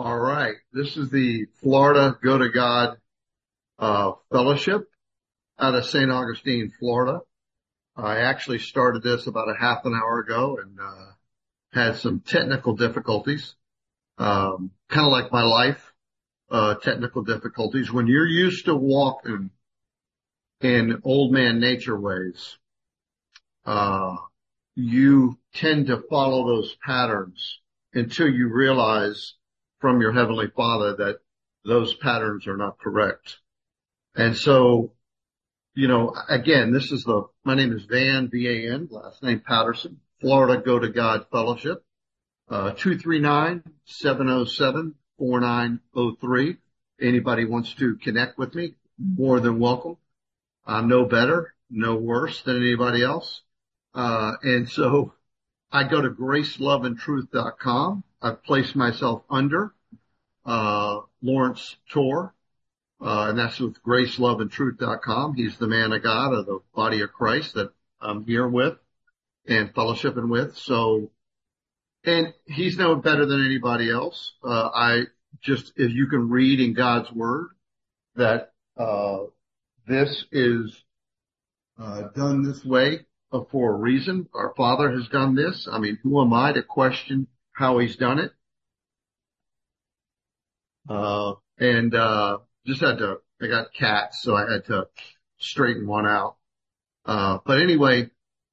All right. This is the Florida Go to God Fellowship out of St. Augustine, Florida. I actually started this about a half an hour ago and had some technical difficulties, kind of like my life, technical difficulties. When you're used to walking in old man nature ways, uh, you tend to follow those patterns until you realize from your Heavenly Father that those patterns are not correct. And so, again, my name is Van, V-A-N, last name Patterson, Florida Go to God Fellowship, 239-707-4903. Anybody wants to connect with me, more than welcome. I'm no better, no worse than anybody else. And so I go to graceloveandtruth.com. I've placed myself under, Lawrence Torr, and that's with graceloveandtruth.com. He's the man of God of the body of Christ that I'm here with and fellowshipping with. So, and he's no better than anybody else. If you can read in God's word that, this is, done this way for a reason. Our Father has done this. I mean, who am I to question how he's done it? I got cats, so I had to straighten one out. But anyway,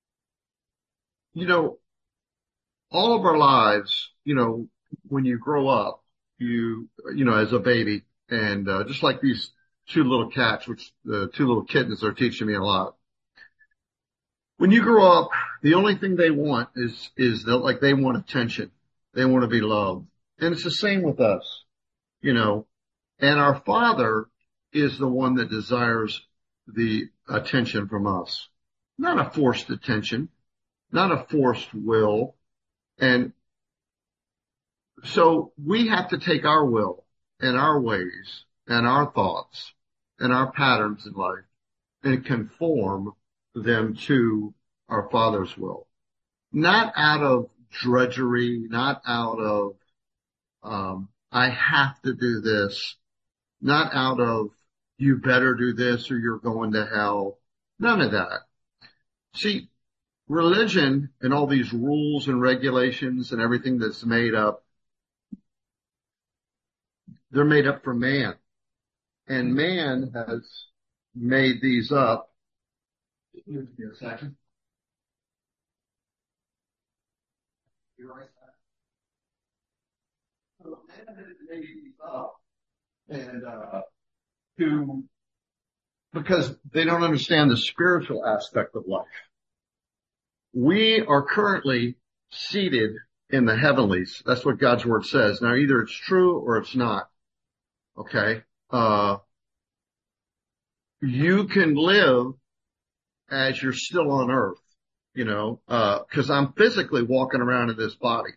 all of our lives, when you grow up, as a baby, and, just like these two little cats, which the two little kittens are teaching me a lot. When you grow up, the only thing they want is that they want attention. They want to be loved. And it's the same with us, and our Father is the one that desires the attention from us, not a forced attention, not a forced will. And so we have to take our will and our ways and our thoughts and our patterns in life and conform them to our Father's will, not out of drudgery, not out of, I have to do this, not out of you better do this or you're going to hell. None of that. See, religion and all these rules and regulations and everything that's made up, they're made up for man. And man has made these up. Give me a second. So man has made these up and because they don't understand the spiritual aspect of life. We are currently seated in the heavenlies. That's what God's word says. Now, either it's true or it's not. Okay. You can live as you're still on earth, cause I'm physically walking around in this body,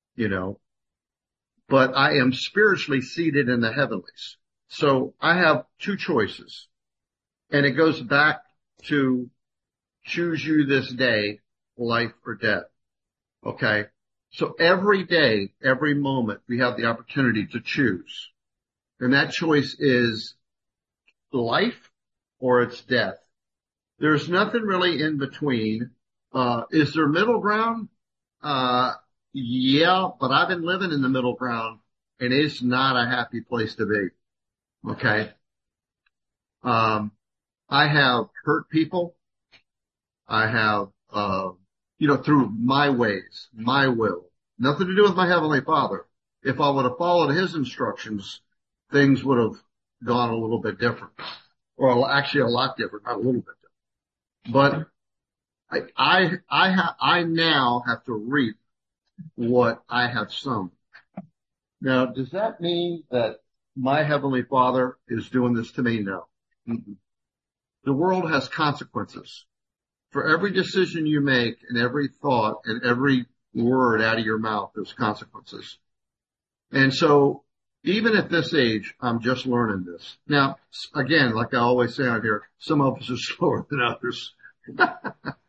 but I am spiritually seated in the heavenlies. So I have two choices, and it goes back to choose you this day, life or death. Okay. So every day, every moment, we have the opportunity to choose. And that choice is life or it's death. There's nothing really in between. Is there middle ground? Yeah, but I've been living in the middle ground and it's not a happy place to be. Okay. I have hurt people. I have, through my ways, my will, nothing to do with my Heavenly Father. If I would have followed his instructions, things would have gone a little bit different, or actually a lot different, not a little bit different. But I now have to reap what I have sown. Now, does that mean that my Heavenly Father is doing this to me? No. Mm-mm. The world has consequences. For every decision you make and every thought and every word out of your mouth, there's consequences. And so even at this age, I'm just learning this. Now, again, like I always say out here, some of us are slower than others.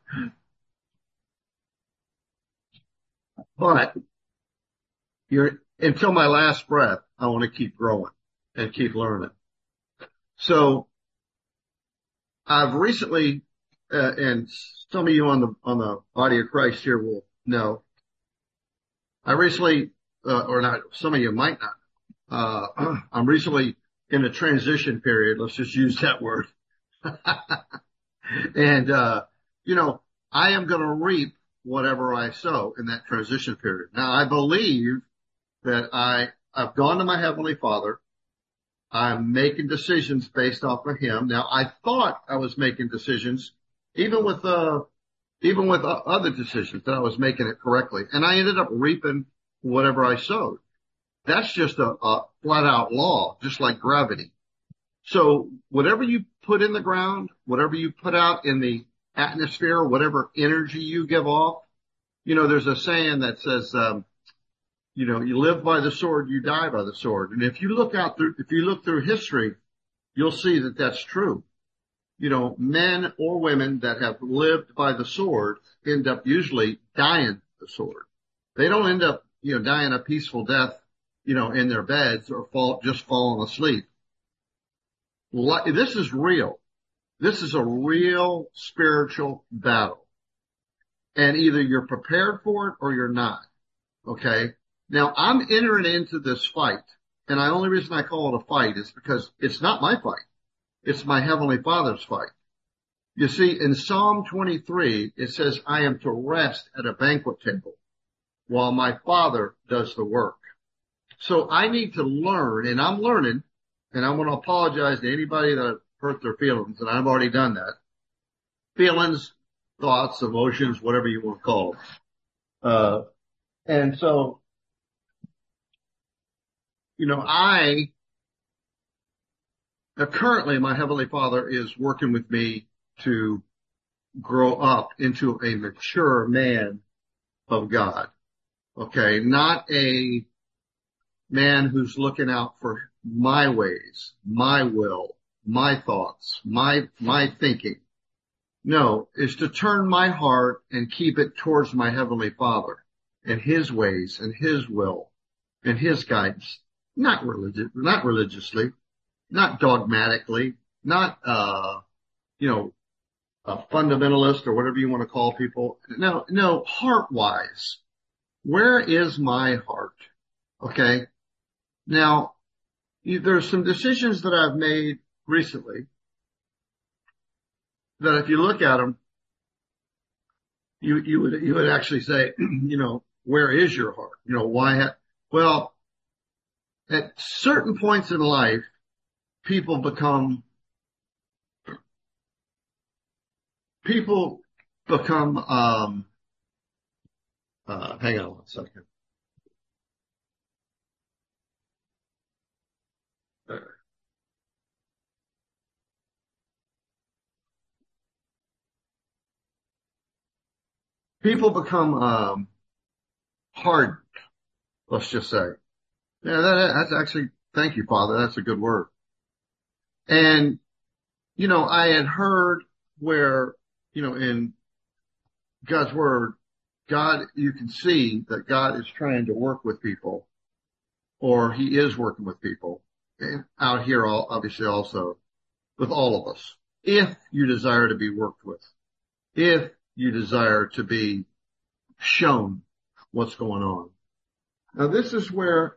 But until my last breath, I want to keep growing and keep learning. So I've recently, and some of you on the body of Christ here will know, I recently, or not, some of you might not, I'm recently in a transition period. Let's just use that word. And, you know, I am going to reap whatever I sow in that transition period. Now, I believe that I've gone to my Heavenly Father. I'm making decisions based off of Him. Now, I thought I was making decisions, even with other decisions, that I was making it correctly. And I ended up reaping whatever I sowed. That's just a flat out law, just like gravity. So whatever you put in the ground, whatever you put out in the atmosphere, whatever energy you give off, you know, there's a saying that says, you know, you live by the sword, you die by the sword. And if you look through history, you'll see that that's true. You know, men or women that have lived by the sword end up usually dying the sword. They don't end up, you know, dying a peaceful death, you know, in their beds or just falling asleep. This is real. This is a real spiritual battle. And either you're prepared for it or you're not. Okay. Now I'm entering into this fight, and the only reason I call it a fight is because it's not my fight. It's my Heavenly Father's fight. You see, in Psalm 23, it says, I am to rest at a banquet table while my Father does the work. So I need to learn, and I'm learning, and I want to apologize to anybody that hurt their feelings, and I've already done that. Feelings, thoughts, emotions, whatever you want to call them. And so, you know, currently my Heavenly Father is working with me to grow up into a mature man of God. Okay. Not a man who's looking out for my ways, my will, my thoughts, my thinking. No, is to turn my heart and keep it towards my Heavenly Father and His ways and His will and His guidance. Not religiously, not dogmatically, not, you know, a fundamentalist or whatever you want to call people. No, heart-wise. Where is my heart? Okay. Now, there's some decisions that I've made recently that if you look at them, you would actually say, you know, where is your heart? You know, well, at certain points in life, people become, hang on one second. People become, hardened, let's just say. Yeah, that's actually, thank you, Father. That's a good word. And, you know, I had heard where, you know, in God's word, you can see that God is trying to work with people, or He is working with people, and out here, obviously also with all of us, if you desire to be worked with, if you desire to be shown what's going on. Now, this is where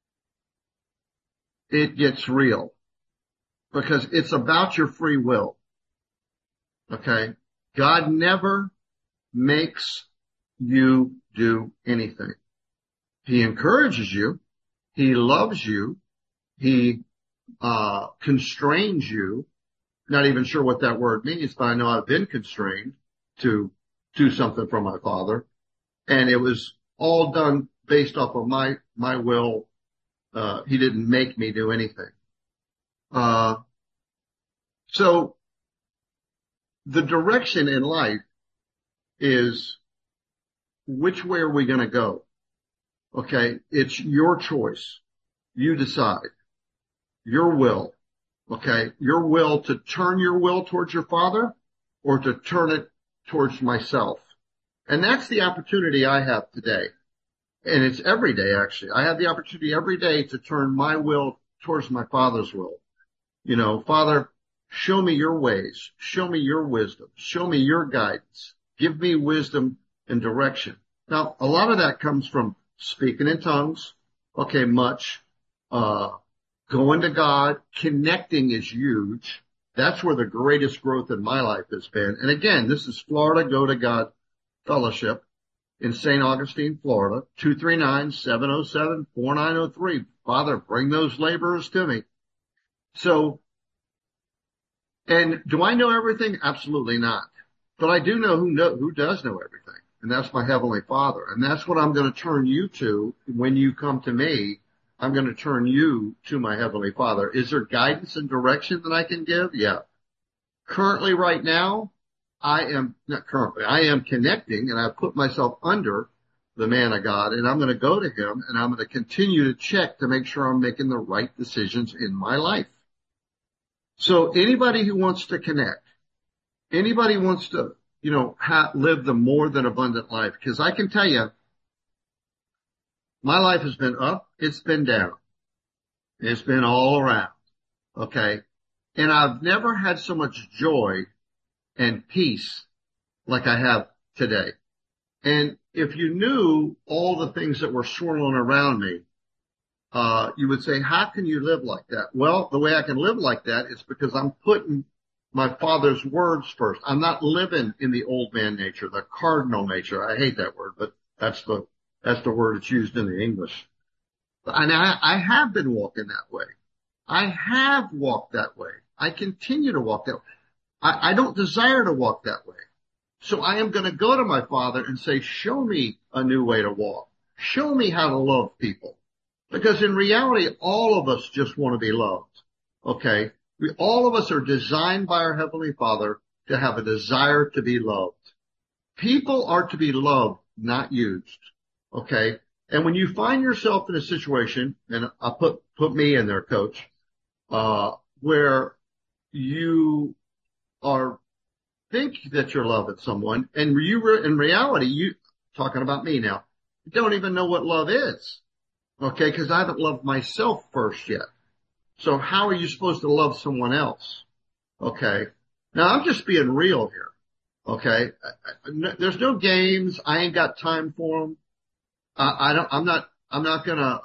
it gets real, because it's about your free will. Okay? God never makes you do anything. He encourages you. He loves you. He constrains you. Not even sure what that word means, but I know I've been constrained to do something for my Father. And it was all done based off of my will. He didn't make me do anything. So the direction in life is, which way are we going to go? Okay. It's your choice. You decide. Your will. Okay. Your will to turn your will towards your Father or to turn it towards myself. And that's the opportunity I have today. And it's every day, actually. I have the opportunity every day to turn my will towards my Father's will. Father, show me your ways. Show me your wisdom. Show me your guidance. Give me wisdom and direction. Now, a lot of that comes from speaking in tongues. Okay, much. Going to God, connecting is huge. That's where the greatest growth in my life has been. And again, this is Florida Go to God Fellowship in St. Augustine, Florida, 239-707-4903. Father, bring those laborers to me. So, and do I know everything? Absolutely not. But I do know who does know everything. And that's my Heavenly Father. And that's what I'm going to turn you to when you come to me. I'm going to turn you to my Heavenly Father. Is there guidance and direction that I can give? Yeah. Currently, right now, I am connecting, and I've put myself under the man of God, and I'm going to go to him, and I'm going to continue to check to make sure I'm making the right decisions in my life. So anybody who wants to connect, anybody wants to, live the more than abundant life, because I can tell you, my life has been up, it's been down, it's been all around. Okay. And I've never had so much joy and peace like I have today. And if you knew all the things that were swirling around me, you would say, how can you live like that? Well, the way I can live like that is because I'm putting my Father's words first. I'm not living in the old man nature, the cardinal nature. I hate that word, but that's the word that's used in the English. And I have been walking that way. I have walked that way. I continue to walk that way. I don't desire to walk that way. So I am going to go to my Father and say, show me a new way to walk. Show me how to love people. Because in reality, all of us just want to be loved. Okay? All of us are designed by our Heavenly Father to have a desire to be loved. People are to be loved, not used. Okay? And when you find yourself in a situation, and I put me in there, Coach, where you think that you're loving someone, and in reality, you talking about me now, you don't even know what love is. Okay, because I haven't loved myself first yet. So how are you supposed to love someone else? Okay. Now I'm just being real here. Okay. There's no games. I ain't got time for them. I'm not gonna,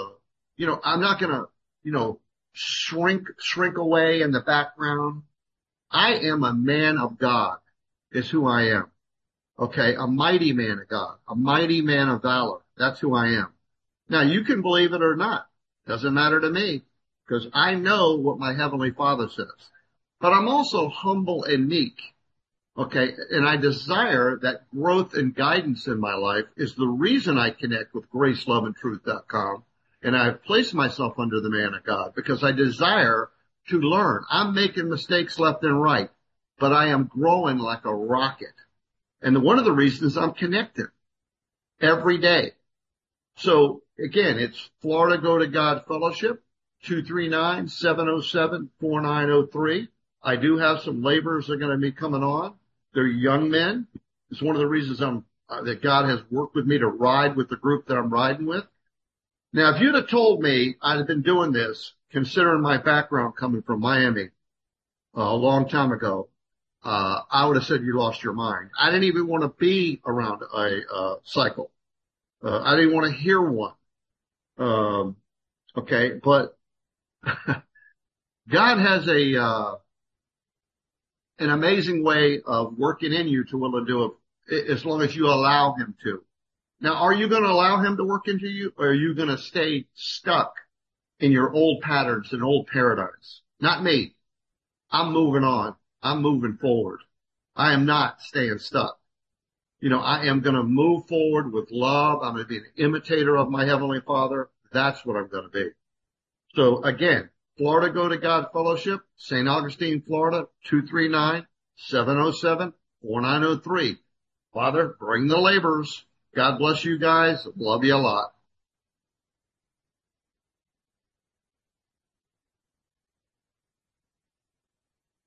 shrink away in the background. I am a man of God is who I am. Okay. A mighty man of God, a mighty man of valor. That's who I am. Now you can believe it or not. Doesn't matter to me because I know what my Heavenly Father says, but I'm also humble and meek. Okay. And I desire that growth and guidance in my life is the reason I connect with GraceLoveAndTruth.com. And I've placed myself under the man of God because I desire to learn. I'm making mistakes left and right, but I am growing like a rocket. And one of the reasons I'm connected every day. So again, it's Florida Go to God Fellowship, 239-707-4903. I do have some laborers that are going to be coming on. They're young men. It's one of the reasons that God has worked with me to ride with the group that I'm riding with. Now, if you'd have told me I'd have been doing this, considering my background coming from Miami a long time ago, I would have said you lost your mind. I didn't even want to be around a cycle. I didn't want to hear one. Okay, but God has an amazing way of working in you to will to do it as long as you allow him to. Now, are you going to allow him to work into you, or are you going to stay stuck in your old patterns and old paradigms? Not me. I'm moving on. I'm moving forward. I am not staying stuck. I am going to move forward with love. I'm going to be an imitator of my Heavenly Father. That's what I'm going to be. So again, Florida Go to God Fellowship, St. Augustine, Florida, 239-707-4903. Father, bring the laborers. God bless you guys. Love you a lot.